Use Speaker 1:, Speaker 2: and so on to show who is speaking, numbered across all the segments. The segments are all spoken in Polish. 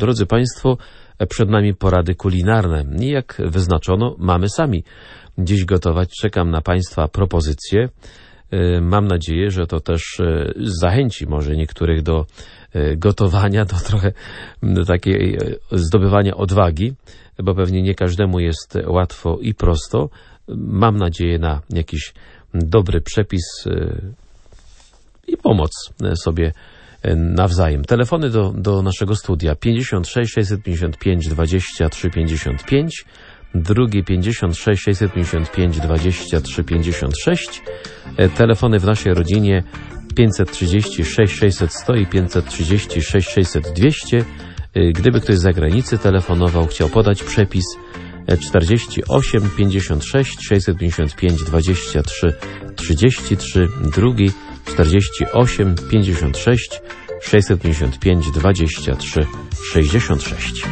Speaker 1: Drodzy Państwo, przed nami porady kulinarne i jak wyznaczono, mamy sami dziś gotować. Czekam na Państwa propozycje. Mam nadzieję, że to też zachęci może niektórych do gotowania, do trochę takiej zdobywania odwagi, bo pewnie nie każdemu jest łatwo i prosto. Mam nadzieję na jakiś dobry przepis i pomoc sobie nawzajem. Telefony do naszego studia 56 655 23 55, drugie 56 655 23 56, telefony w naszej rodzinie 536 600 100 i 536 600 200. Gdyby ktoś z zagranicy telefonował, chciał podać przepis, 48 56 655 23 33, drugi 48 56 655 23 66.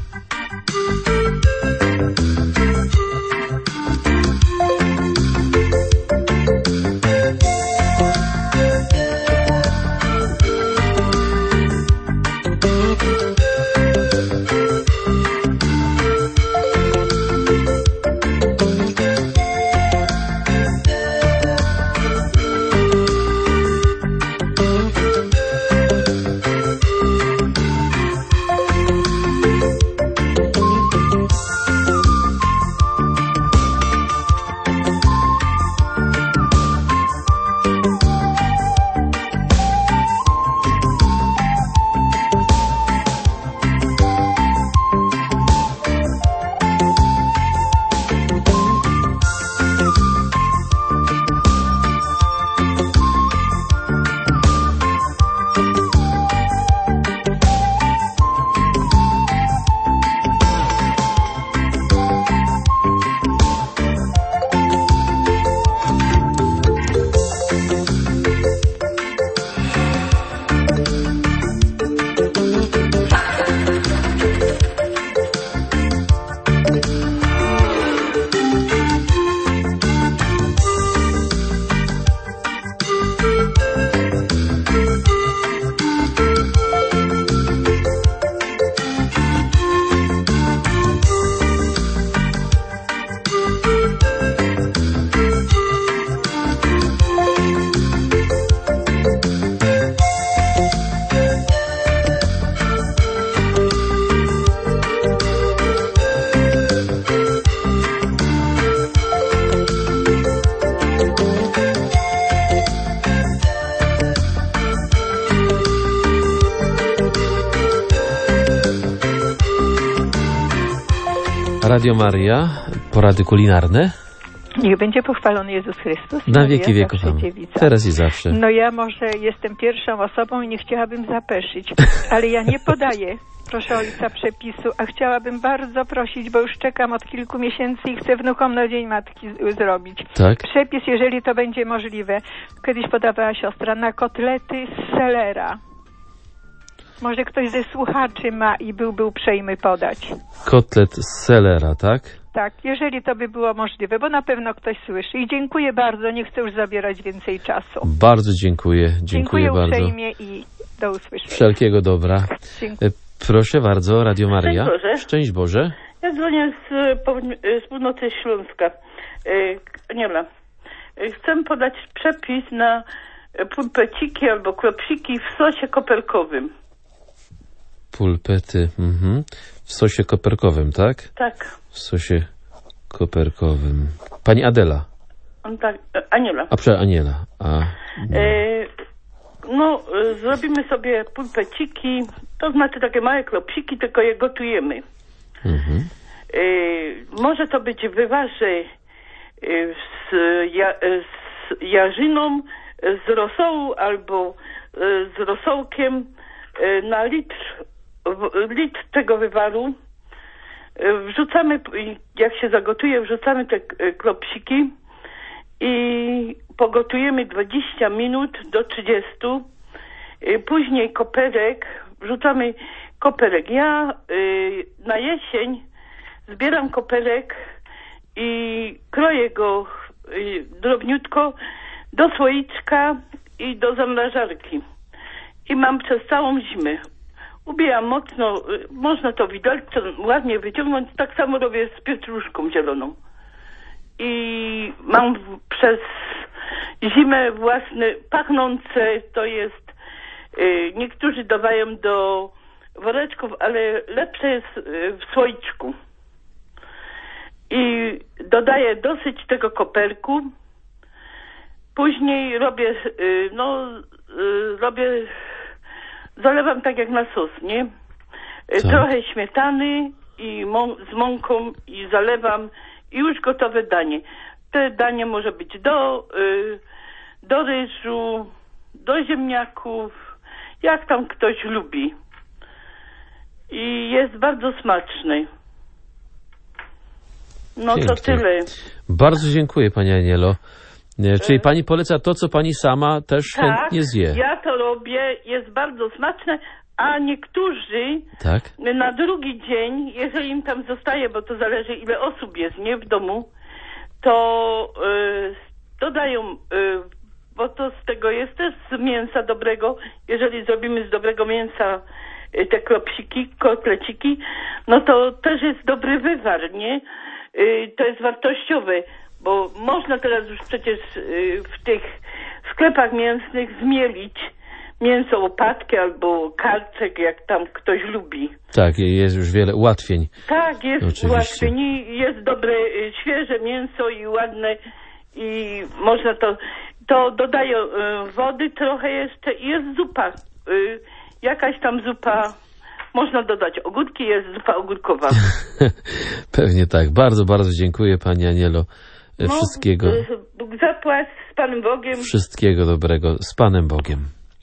Speaker 1: Radio Maria, porady kulinarne.
Speaker 2: Niech będzie pochwalony Jezus Chrystus.
Speaker 1: Na wieki wieków. Teraz i zawsze.
Speaker 2: No ja może jestem pierwszą osobą i nie chciałabym zapeszyć, ale ja nie podaję, proszę ojca, przepisu, a chciałabym bardzo prosić, bo już czekam od kilku miesięcy i chcę wnukom na Dzień Matki zrobić.
Speaker 1: Tak?
Speaker 2: Przepis, jeżeli to będzie możliwe. Kiedyś podawała siostra na kotlety z selera. Może ktoś ze słuchaczy ma i byłby uprzejmy podać.
Speaker 1: Kotlet z selera, tak?
Speaker 2: Tak, jeżeli to by było możliwe, bo na pewno ktoś słyszy. I dziękuję bardzo, nie chcę już zabierać więcej czasu.
Speaker 1: Bardzo dziękuję. Dziękuję bardzo.
Speaker 2: Uprzejmie i do usłyszenia.
Speaker 1: Wszelkiego dobra.
Speaker 2: Dziękuję.
Speaker 1: Proszę bardzo, Radio Maria.
Speaker 3: Szczęść Boże.
Speaker 1: Szczęść Boże.
Speaker 3: Ja dzwonię z północy Śląska. Aniela. Chcę podać przepis na pulpeciki albo klopsiki w sosie koperkowym.
Speaker 1: Pulpety, w sosie koperkowym, tak?
Speaker 3: Tak.
Speaker 1: W sosie koperkowym. Pani Adela.
Speaker 3: Tak, Aniela.
Speaker 1: Aniela.
Speaker 3: Zrobimy sobie pulpeciki, to znaczy takie małe klopsiki, tylko je gotujemy. Może to być wywarze z jarzyną, z rosołu albo z rosołkiem na litr tego wywaru. Wrzucamy, jak się zagotuje, wrzucamy te klopsiki i pogotujemy 20 minut do 30. Później koperek, wrzucamy koperek. Ja na jesień zbieram koperek i kroję go drobniutko do słoiczka i do zamrażarki. I mam przez całą zimę. ubijam mocno, można to widelcem ładnie wyciągnąć, tak samo robię z pietruszką zieloną. I mam przez zimę własne, pachnące, to jest, niektórzy dawają do woreczków, ale lepsze jest w słoiczku. I dodaję dosyć tego koperku. Później robię, zalewam tak jak na sos, nie? Trochę śmietany i z mąką i zalewam i już gotowe danie. Te danie może być do ryżu, do ziemniaków, jak tam ktoś lubi. I jest bardzo smaczny. No
Speaker 1: Pięknie.
Speaker 3: to tyle.
Speaker 1: Bardzo dziękuję, pani Anielo. Czyli pani poleca to, co pani sama też chętnie zje.
Speaker 3: Ja to robię, jest bardzo smaczne, a niektórzy na drugi dzień, jeżeli im tam zostaje, bo to zależy ile osób jest, nie, w domu, to dodają, bo to z tego jest też z mięsa dobrego, jeżeli zrobimy z dobrego mięsa te klopsiki, kotleciki, no to też jest dobry wywar, nie? To jest wartościowe, bo można teraz już przecież w tych sklepach mięsnych zmielić mięso łopatki albo karczek, jak tam ktoś lubi.
Speaker 1: Tak, jest już wiele ułatwień.
Speaker 3: Tak, jest
Speaker 1: oczywiście.
Speaker 3: ułatwień i jest dobre, świeże mięso i ładne i można to dodaję wody trochę jeszcze i jest zupa. Jakaś tam zupa. Można dodać ogórki, jest zupa ogórkowa.
Speaker 1: Pewnie tak. Bardzo, bardzo dziękuję pani Anielo. Wszystkiego.
Speaker 3: Bóg zapłać, z Panem Bogiem.
Speaker 1: Wszystkiego dobrego, z Panem Bogiem.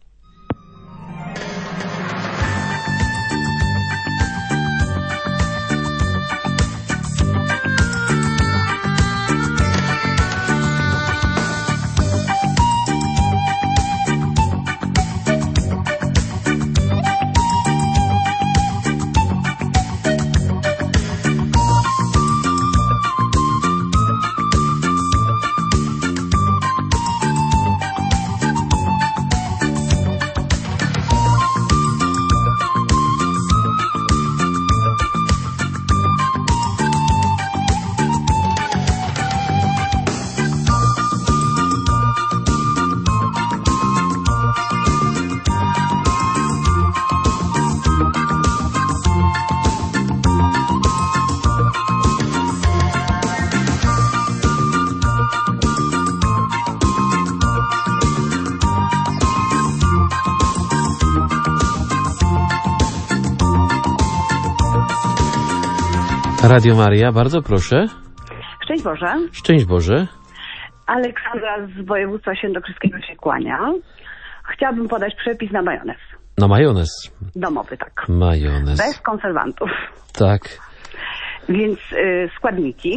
Speaker 1: Radio Maria, bardzo proszę.
Speaker 4: Szczęść Boże.
Speaker 1: Szczęść Boże.
Speaker 4: Aleksandra z województwa świętokrzyskiego się kłania. Chciałabym podać przepis na majonez.
Speaker 1: Na majonez.
Speaker 4: Domowy, tak.
Speaker 1: Majonez.
Speaker 4: Bez konserwantów.
Speaker 1: Tak.
Speaker 4: Więc składniki.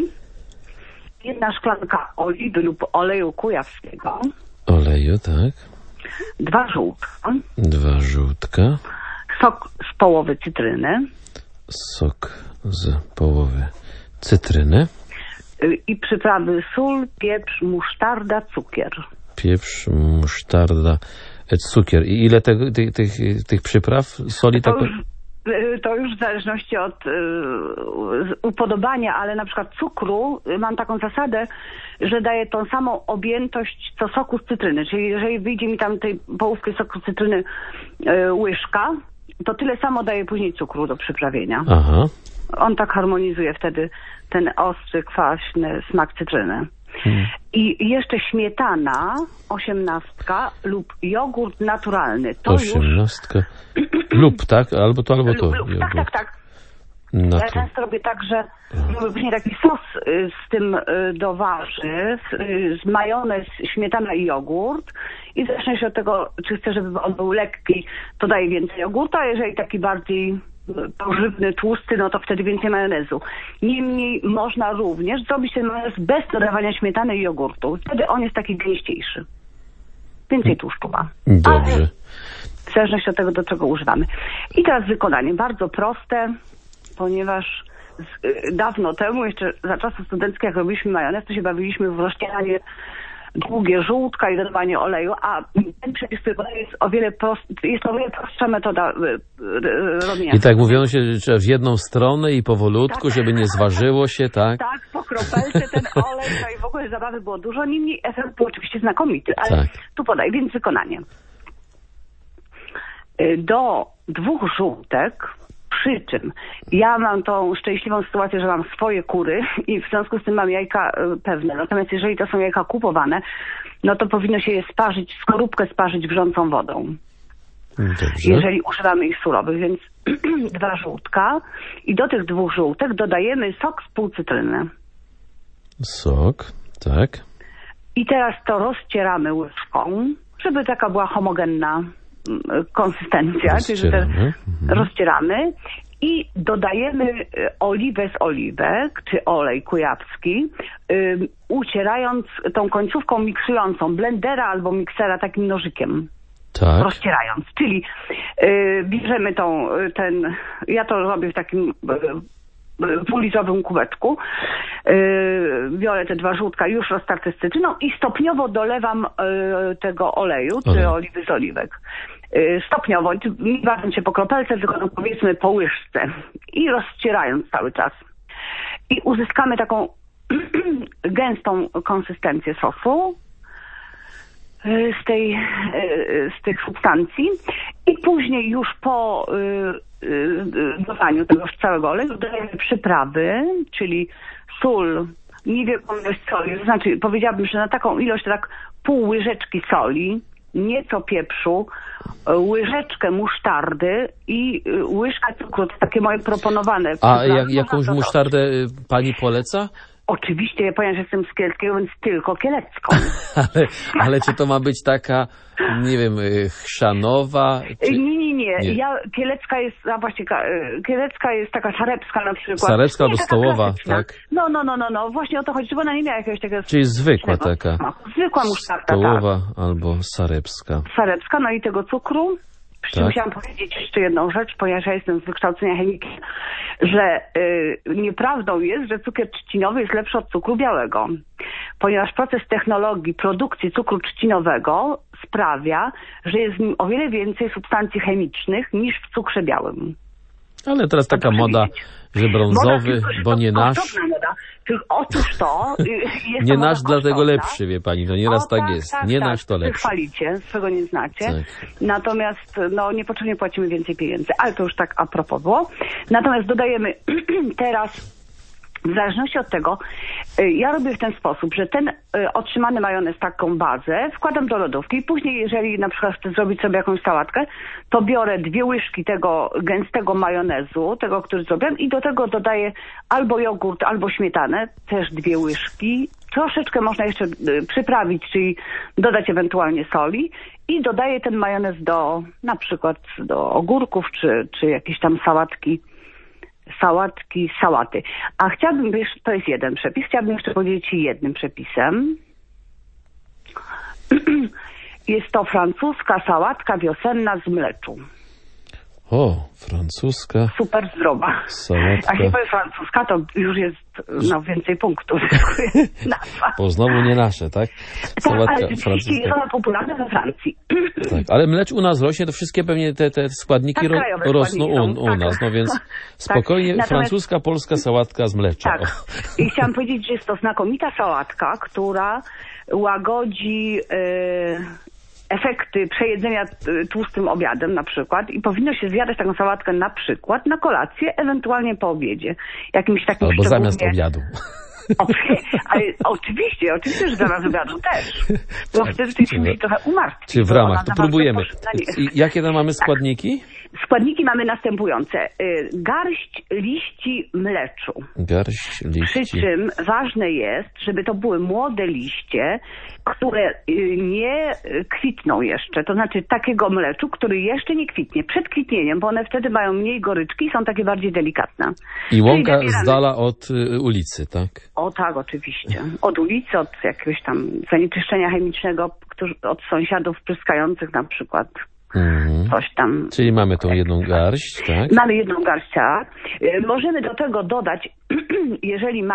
Speaker 4: 1 szklanka oliwy lub oleju kujawskiego.
Speaker 1: Oleju, tak.
Speaker 4: 2 żółtka.
Speaker 1: 2 żółtka.
Speaker 4: Sok z połowy cytryny.
Speaker 1: Sok z połowy cytryny.
Speaker 4: I przyprawy sól, pieprz, musztarda, cukier.
Speaker 1: Pieprz, musztarda, cukier. I ile tych przypraw? Soli?
Speaker 4: To już w zależności od upodobania, ale na przykład cukru mam taką zasadę, że daję tą samą objętość co soku z cytryny. Czyli jeżeli wyjdzie mi tam tej połówki soku z cytryny łyżka, to tyle samo daję później cukru do przyprawienia.
Speaker 1: Aha.
Speaker 4: On tak harmonizuje wtedy ten ostry, kwaśny smak cytryny. I jeszcze śmietana 18 lub jogurt naturalny. To
Speaker 1: 18 lub, tak? Albo to, albo to.
Speaker 4: Lub. Tak. Ja często robię tak, że robię później taki sos z tym do warzyw, z majonez, śmietana i jogurt. I zależnie się od tego, czy chcę, żeby on był lekki, to daję więcej jogurtu, a jeżeli taki bardziej pożywny, tłusty, no to wtedy więcej majonezu. Niemniej można również zrobić ten majonez bez dodawania śmietany i jogurtu. Wtedy on jest taki gęściejszy. Więcej tłuszczu ma.
Speaker 1: Dobrze.
Speaker 4: Ale w zależności od tego, do czego używamy. I teraz wykonanie. Bardzo proste, ponieważ dawno temu, jeszcze za czasów studenckich, jak robiliśmy majonez, to się bawiliśmy w rozcieranie długie żółtka i dodawanie oleju, a ten przepis, który podaję, jest o wiele prostsza metoda robienia.
Speaker 1: I tak mówiono się, że trzeba w jedną stronę i powolutku, żeby nie zważyło się, tak?
Speaker 4: Tak, po kropelce ten olej, no i w ogóle zabawy było dużo, niemniej efekt był oczywiście znakomity, ale tu podaję, więc wykonanie. Do 2 żółtek, przy czym ja mam tą szczęśliwą sytuację, że mam swoje kury i w związku z tym mam jajka pewne. Natomiast jeżeli to są jajka kupowane, no to powinno się je sparzyć, skorupkę sparzyć wrzącą wodą.
Speaker 1: Dobrze.
Speaker 4: Jeżeli używamy ich surowych, więc 2 żółtka i do tych 2 żółtek dodajemy sok z pół cytryny.
Speaker 1: Sok, tak.
Speaker 4: I teraz to rozcieramy łyżką, żeby taka była homogenna konsystencja, czyli że rozcieramy i dodajemy oliwę z oliwek, czy olej kujawski, ucierając tą końcówką miksującą blendera albo miksera takim nożykiem.
Speaker 1: Tak.
Speaker 4: Rozcierając, czyli bierzemy ja to robię w takim półlitrowym kubeczku, biorę te 2 żółtka już roztarte z cytryną i stopniowo dolewam tego oleju, czy oliwy z oliwek. Stopniowo, nie bawiąc się po kropelce, tylko no powiedzmy po łyżce i rozcierając cały czas. I uzyskamy taką gęstą konsystencję sosu z tych substancji i później już po dodaniu tego całego oleju dodajemy przyprawy, czyli sól, niewielką ilość soli, to znaczy powiedziałabym, że na taką ilość tak pół łyżeczki soli, nieco pieprzu, łyżeczkę musztardy i łyżka cukru, to takie moje proponowane.
Speaker 1: A jakąś musztardę pani poleca?
Speaker 4: Oczywiście, ponieważ jestem z Kieleckiego, więc tylko kielecką.
Speaker 1: ale czy to ma być taka, nie wiem, chrzanowa? Czy... Nie.
Speaker 4: Kielecka jest taka sarebska na przykład.
Speaker 1: Sarebska albo stołowa, tak?
Speaker 4: No, właśnie o to chodzi, bo ona nie miała jakiegoś takiego...
Speaker 1: Czyli zwykła taka.
Speaker 4: Zwykła musztarda,
Speaker 1: stołowa albo sarebska.
Speaker 4: Sarebska, no i tego cukru. Musiałam powiedzieć jeszcze jedną rzecz, ponieważ ja jestem z wykształcenia chemikiem, że nieprawdą jest, że cukier trzcinowy jest lepszy od cukru białego, ponieważ proces technologii produkcji cukru trzcinowego sprawia, że jest w nim o wiele więcej substancji chemicznych niż w cukrze białym.
Speaker 1: Ale teraz taka moda, że brązowy, bo nie nasz.
Speaker 4: Otóż to...
Speaker 1: Nie nasz, dlatego lepszy, wie pani. No nieraz tak jest. Nie nasz, to lepszy.
Speaker 4: Chwalicie, czego nie znacie.
Speaker 1: Tak.
Speaker 4: Natomiast niepotrzebnie płacimy więcej pieniędzy. Ale to już tak a propos było. Natomiast dodajemy teraz... W zależności od tego, ja robię w ten sposób, że ten otrzymany majonez, taką bazę, wkładam do lodówki i później, jeżeli na przykład chcę zrobić sobie jakąś sałatkę, to biorę 2 łyżki tego gęstego majonezu, tego, który zrobiłem i do tego dodaję albo jogurt, albo śmietanę, też 2 łyżki. Troszeczkę można jeszcze przyprawić, czyli dodać ewentualnie soli i dodaję ten majonez na przykład do ogórków, czy jakieś tam sałaty. A chciałabym, to jest jeden przepis, chciałabym jeszcze powiedzieć jednym przepisem. Jest to francuska sałatka wiosenna z mleczu.
Speaker 1: O, francuska.
Speaker 4: Super zdrowa.
Speaker 1: Sałatka.
Speaker 4: A jak powiem francuska, to już jest więcej punktów. Nazwa.
Speaker 1: Bo znowu nie nasze, tak?
Speaker 4: Sałatka francuska. Jest ona popularna we Francji.
Speaker 1: Tak, ale mlecz u nas rośnie, to wszystkie pewnie te składniki rosną u nas, no więc spokojnie, tak. Francuska, polska sałatka z mlecza.
Speaker 4: Tak. I chciałam powiedzieć, że jest to znakomita sałatka, która łagodzi efekty przejedzenia tłustym obiadem na przykład i powinno się zjadać taką sałatkę na przykład na kolację, ewentualnie po obiedzie. Jakimś takim
Speaker 1: albo zamiast obiadu.
Speaker 4: Ale oczywiście, że zamiast obiadu też. Bo wtedy ty się musi trochę umartwić.
Speaker 1: Czy w ramach, to próbujemy. I jakie tam mamy składniki?
Speaker 4: Składniki mamy następujące. Garść liści mleczu.
Speaker 1: Garść liści.
Speaker 4: Przy czym ważne jest, żeby to były młode liście, które nie kwitną jeszcze. To znaczy takiego mleczu, który jeszcze nie kwitnie. Przed kwitnieniem, bo one wtedy mają mniej goryczki i są takie bardziej delikatne.
Speaker 1: I łąka z dala od ulicy, tak?
Speaker 4: O tak, oczywiście. Od ulicy, od jakiegoś tam zanieczyszczenia chemicznego, od sąsiadów pryskających na przykład. Coś tam.
Speaker 1: Czyli mamy tą jedną garść, tak?
Speaker 4: Mamy jedną garść, tak. Możemy do tego dodać, jeżeli mamy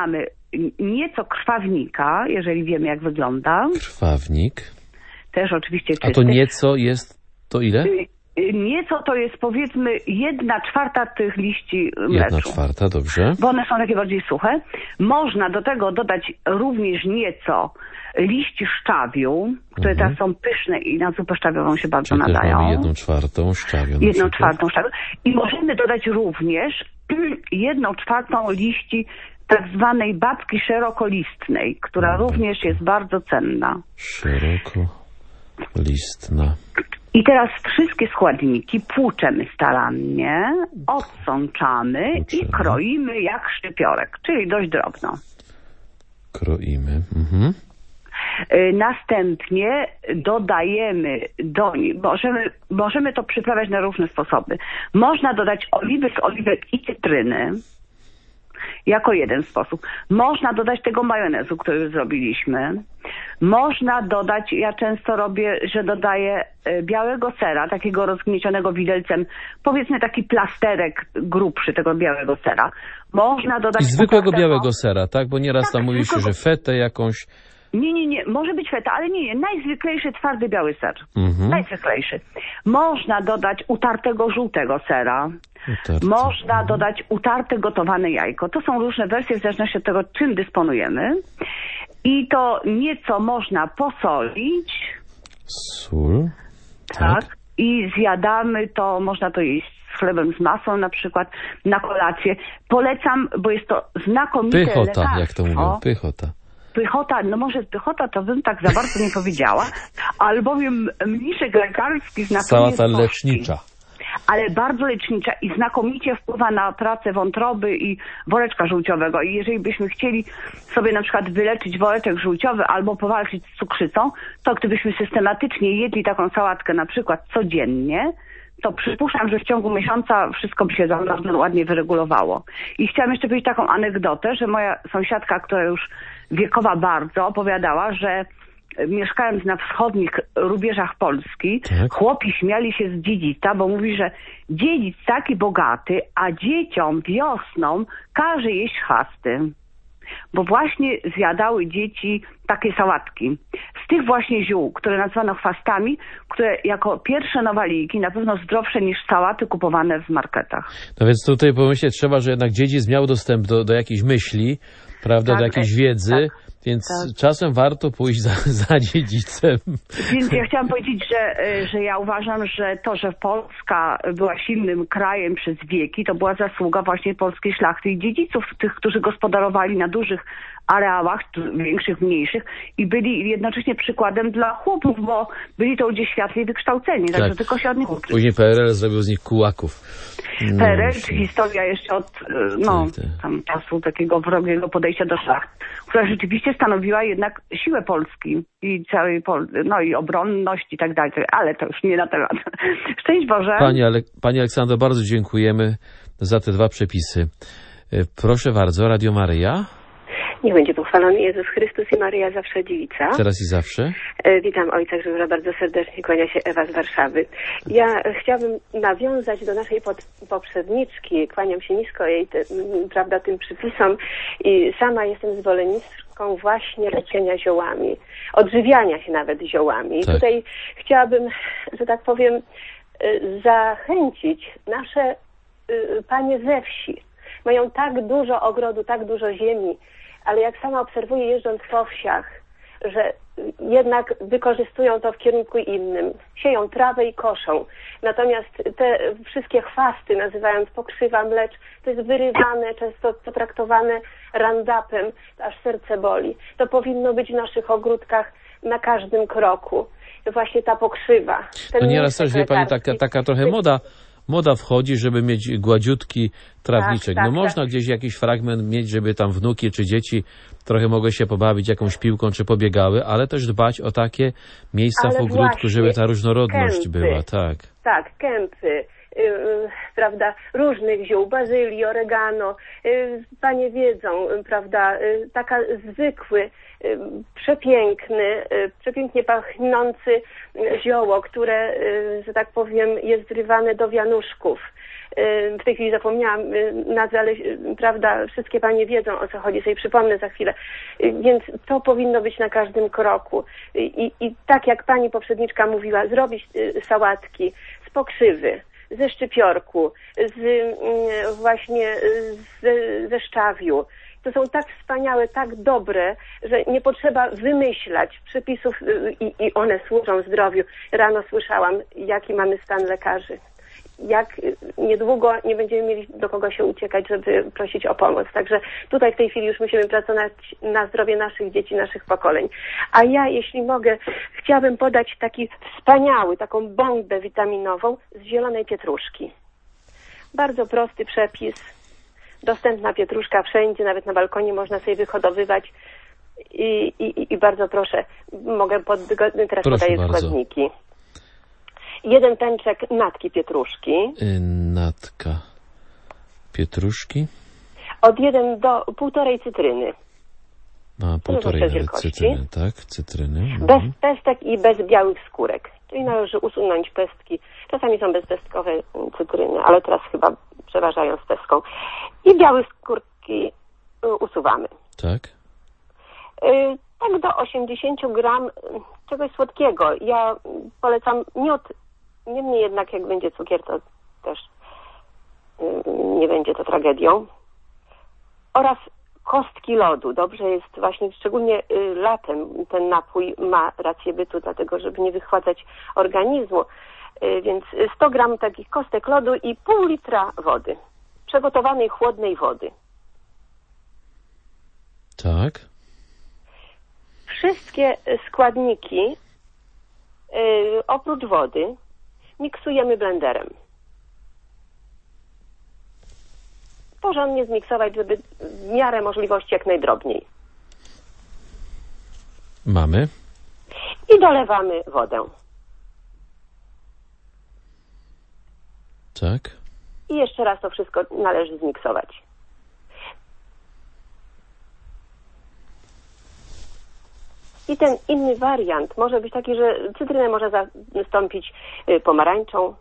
Speaker 4: nieco krwawnika, jeżeli wiemy, jak wygląda.
Speaker 1: Krwawnik.
Speaker 4: Też oczywiście czysty.
Speaker 1: A to nieco jest to ile?
Speaker 4: Nieco to jest, powiedzmy, 1/4 tych liści mleczu.
Speaker 1: 1/4, dobrze.
Speaker 4: Bo one są takie bardziej suche. Można do tego dodać również nieco liści szczawiu, które teraz są pyszne i na zupę szczawiową się bardzo
Speaker 1: Czyli
Speaker 4: nadają.
Speaker 1: Mamy 1/4 szczawiu.
Speaker 4: 1/4 szczawiu. I możemy dodać również 1/4 liści tak zwanej babki szerokolistnej, która również jest bardzo cenna.
Speaker 1: Szerokolistna.
Speaker 4: I teraz wszystkie składniki płuczemy starannie, odsączamy i kroimy jak szczypiorek, czyli dość drobno.
Speaker 1: Kroimy.
Speaker 4: Następnie dodajemy do nich, możemy to przyprawiać na różne sposoby. Można dodać oliwek i cytryny. Jako jeden sposób. Można dodać tego majonezu, który już zrobiliśmy. Można dodać, ja często robię, że dodaję białego sera, takiego rozgniecionego widelcem, powiedzmy taki plasterek grubszy tego białego sera. Można dodać...
Speaker 1: I zwykłego białego sera, tak? Bo nieraz tam mówi się, że fetę jakąś...
Speaker 4: Nie, może być feta, ale nie, najzwyklejszy twardy biały ser. Najzwyklejszy. Można dodać utartego żółtego sera. Można dodać utarte gotowane jajko. To są różne wersje w zależności od tego, czym dysponujemy. I to nieco można posolić.
Speaker 1: Sól.
Speaker 4: Tak. I zjadamy to, można to jeść z chlebem z masą na przykład, na kolację. Polecam, bo jest to znakomite
Speaker 1: pychota,
Speaker 4: lekarstwo.
Speaker 1: Jak to mówią, pychota.
Speaker 4: Pychota, no może pychota to bym tak za bardzo nie powiedziała, albowiem mniszek lekarski znakomicie...
Speaker 1: Sałata lecznicza.
Speaker 4: Ale bardzo lecznicza i znakomicie wpływa na pracę wątroby i woreczka żółciowego. I jeżeli byśmy chcieli sobie na przykład wyleczyć woreczek żółciowy albo powalczyć z cukrzycą, to gdybyśmy systematycznie jedli taką sałatkę na przykład codziennie, to przypuszczam, że w ciągu miesiąca wszystko by się bardzo ładnie wyregulowało. I chciałam jeszcze powiedzieć taką anegdotę, że moja sąsiadka, która już wiekowa bardzo, opowiadała, że mieszkając na wschodnich rubieżach Polski, chłopi śmiali się z dziedzica, bo mówi, że dziedzic taki bogaty, a dzieciom wiosną każe jeść chwasty. Bo właśnie zjadały dzieci takie sałatki. Z tych właśnie ziół, które nazwano chwastami, które jako pierwsze nowaliki, na pewno zdrowsze niż sałaty kupowane w marketach.
Speaker 1: No więc tutaj pomyśleć trzeba, że jednak dziedzic miał dostęp do jakiejś myśli, prawda, do jakiejś wiedzy, więc czasem warto pójść za dziedzicem.
Speaker 4: Więc ja chciałam powiedzieć, że ja uważam, że to, że Polska była silnym krajem przez wieki, to była zasługa właśnie polskiej szlachty i dziedziców, tych, którzy gospodarowali na dużych areałach, większych, mniejszych i byli jednocześnie przykładem dla chłopów, bo byli to ludzie światli wykształceni, także tylko się od nich uczyć.
Speaker 1: Później PRL zrobił z nich kułaków.
Speaker 4: PRL, czy historia jeszcze od tam czasu takiego wrogiego podejścia do szlachty, która rzeczywiście stanowiła jednak siłę Polski i całej i obronność i tak dalej, ale to już nie na temat. Szczęść Boże.
Speaker 1: Pani Aleksandro, bardzo dziękujemy za te 2 przepisy. Proszę bardzo, Radio Maryja.
Speaker 5: Niech będzie pochwalony Jezus Chrystus i Maryja zawsze dziewica.
Speaker 1: Teraz i zawsze.
Speaker 5: Witam Ojca Grzegorza bardzo serdecznie, kłania się Ewa z Warszawy. Ja chciałabym nawiązać do naszej poprzedniczki, kłaniam się nisko jej tym przypisom i sama jestem zwolenniczką właśnie leczenia ziołami, odżywiania się nawet ziołami.
Speaker 1: Tak.
Speaker 5: Tutaj chciałabym, że tak powiem, zachęcić nasze panie ze wsi. Mają tak dużo ogrodu, tak dużo ziemi, ale jak sama obserwuję jeżdżąc po wsiach, że jednak wykorzystują to w kierunku innym. Sieją trawę i koszą. Natomiast te wszystkie chwasty, nazywając pokrzywa mlecz, to jest wyrywane, często potraktowane Roundupem, aż serce boli. To powinno być w naszych ogródkach na każdym kroku. Właśnie ta pokrzywa.
Speaker 1: No nieraz też, wie pani, taka trochę moda wchodzi, żeby mieć gładziutki trawniczek. Można gdzieś jakiś fragment mieć, żeby tam wnuki czy dzieci trochę mogły się pobawić jakąś piłką czy pobiegały, ale też dbać o takie miejsca w ogródku, żeby ta różnorodność była. Tak,
Speaker 5: kępy. Prawda, różnych ziół, bazylii, oregano, panie wiedzą, prawda, taka zwykły, przepięknie pachnący zioło, które, że tak powiem, jest wrywane do wianuszków. w tej chwili zapomniałam nazwy, ale prawda, wszystkie panie wiedzą, o co chodzi, sobie przypomnę za chwilę. Więc to powinno być na każdym kroku. I tak jak pani poprzedniczka mówiła, zrobić sałatki z pokrzywy, ze szczypiorku, ze szczawiu. To są tak wspaniałe, tak dobre, że nie potrzeba wymyślać przepisów i one służą zdrowiu. Rano słyszałam, jaki mamy stan lekarzy. Jak niedługo nie będziemy mieli do kogo się uciekać, żeby prosić o pomoc. Także tutaj w tej chwili już musimy pracować na zdrowie naszych dzieci, naszych pokoleń. A ja, jeśli mogę, chciałabym podać taką bombę witaminową z zielonej pietruszki. Bardzo prosty przepis. Dostępna pietruszka wszędzie, nawet na balkonie można sobie wyhodowywać. I bardzo proszę, mogę teraz podaję składniki. 1 pęczek natki pietruszki.
Speaker 1: Natka pietruszki.
Speaker 5: Od 1 do 1,5 cytryny.
Speaker 1: A 1,5 cytryny, tak? Cytryny.
Speaker 5: Bez pestek i bez białych skórek. Czyli należy usunąć pestki. Czasami są bezpestkowe cytryny, ale teraz chyba przeważają z pestką. I białe skórki usuwamy.
Speaker 1: Tak.
Speaker 5: Tak do 80 gram czegoś słodkiego. Ja polecam miód. Niemniej jednak jak będzie cukier, to też nie będzie to tragedią. Oraz kostki lodu. Dobrze jest właśnie, szczególnie latem ten napój ma rację bytu, dlatego żeby nie wychładzać organizmu. Więc 100 gram takich kostek lodu i pół litra wody. Przygotowanej chłodnej wody.
Speaker 1: Tak.
Speaker 5: Wszystkie składniki oprócz wody miksujemy blenderem. Porządnie zmiksować, żeby w miarę możliwości jak najdrobniej.
Speaker 1: Mamy.
Speaker 5: I dolewamy wodę.
Speaker 1: Tak.
Speaker 5: I jeszcze raz to wszystko należy zmiksować. I ten inny wariant może być taki, że cytrynę można zastąpić pomarańczą.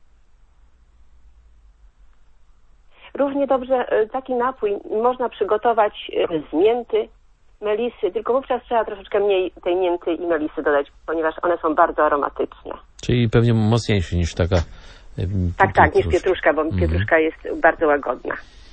Speaker 5: Równie dobrze taki napój można przygotować z mięty, melisy, tylko wówczas trzeba troszeczkę mniej tej mięty i melisy dodać, ponieważ one są bardzo aromatyczne.
Speaker 1: Czyli pewnie mocniejszy niż taka
Speaker 5: Tak, niż pietruszka, bo pietruszka jest bardzo łagodna.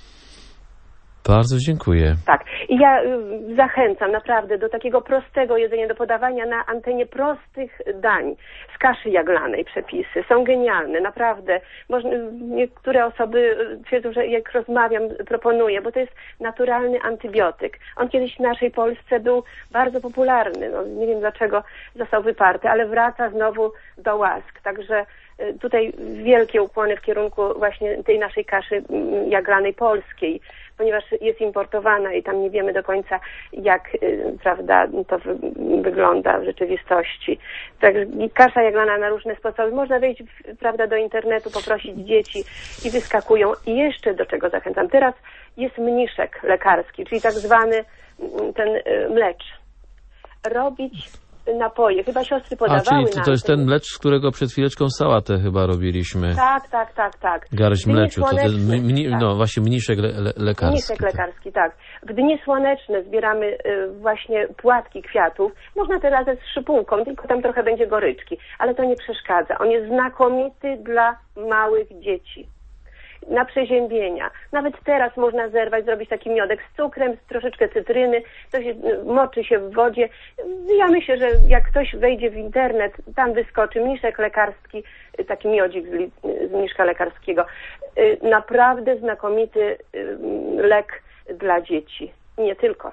Speaker 1: Bardzo dziękuję.
Speaker 5: Tak. I ja zachęcam naprawdę do takiego prostego jedzenia, do podawania na antenie prostych dań. Z kaszy jaglanej przepisy. Są genialne, naprawdę. Niektóre osoby twierdzą, że jak rozmawiam, proponuję, bo to jest naturalny antybiotyk. On kiedyś w naszej Polsce był bardzo popularny. No, nie wiem dlaczego został wyparty, ale wraca znowu do łask. Także tutaj wielkie ukłony w kierunku właśnie tej naszej kaszy jaglanej polskiej, ponieważ jest importowana i tam nie wiemy do końca, jak prawda, to wygląda w rzeczywistości. Także kasza jaglana na różne sposoby. Można wejść prawda, do internetu, poprosić dzieci i wyskakują. I jeszcze do czego zachęcam. Teraz jest mniszek lekarski, czyli tak zwany ten mlecz. Robić napoje. Chyba siostry podawały
Speaker 1: czyli to jest ten mlecz, z którego przed chwileczką sałatę chyba robiliśmy.
Speaker 5: Tak.
Speaker 1: Garść mleczu. To no właśnie mniszek lekarski.
Speaker 5: Mniszek lekarski, tak. W dni słoneczne zbieramy właśnie płatki kwiatów. Można teraz z szypułką, tylko tam trochę będzie goryczki. Ale to nie przeszkadza. On jest znakomity dla małych dzieci. Na przeziębienia. Nawet teraz można zerwać, zrobić taki miodek z cukrem, z troszeczkę cytryny, to się moczy się w wodzie. Ja myślę, że jak ktoś wejdzie w internet, tam wyskoczy mniszek lekarski, taki miodzik z mniszka lekarskiego. Naprawdę znakomity lek dla dzieci. Nie tylko.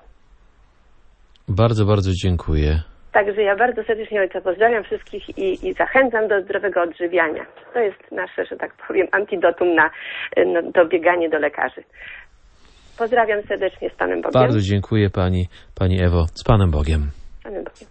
Speaker 1: Bardzo, bardzo dziękuję.
Speaker 5: Także ja bardzo serdecznie ojca pozdrawiam wszystkich i zachęcam do zdrowego odżywiania. To jest nasze, że tak powiem, antidotum na to bieganie do lekarzy. Pozdrawiam serdecznie, z Panem Bogiem.
Speaker 1: Bardzo dziękuję Pani Ewo. Z Panem Bogiem.
Speaker 5: Z Panem Bogiem.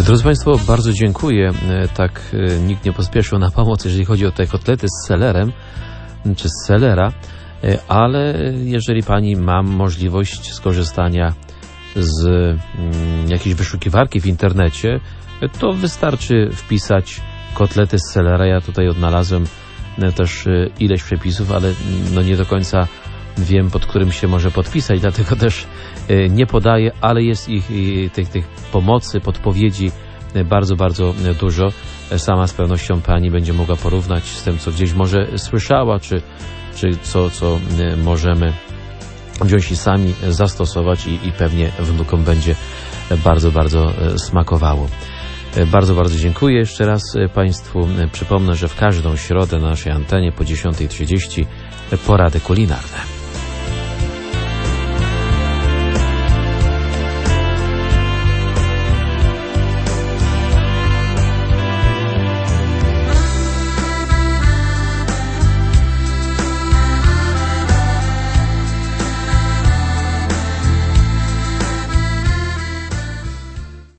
Speaker 1: Drodzy Państwo, bardzo dziękuję. Tak nikt nie pospieszył na pomoc, jeżeli chodzi o te kotlety z selerem, czy z selera, ale jeżeli Pani ma możliwość skorzystania z jakiejś wyszukiwarki w internecie, to wystarczy wpisać kotlety z selera. Ja tutaj odnalazłem też ileś przepisów, ale no nie do końca wiem, pod którym się może podpisać, dlatego też nie podaję, ale jest tych pomocy, podpowiedzi bardzo, bardzo dużo. Sama z pewnością Pani będzie mogła porównać z tym, co gdzieś może słyszała, czy co możemy wziąć i sami zastosować i pewnie wnukom będzie bardzo, bardzo smakowało. Bardzo, bardzo dziękuję jeszcze raz Państwu. Przypomnę, że w każdą środę na naszej antenie po 10:30 porady kulinarne.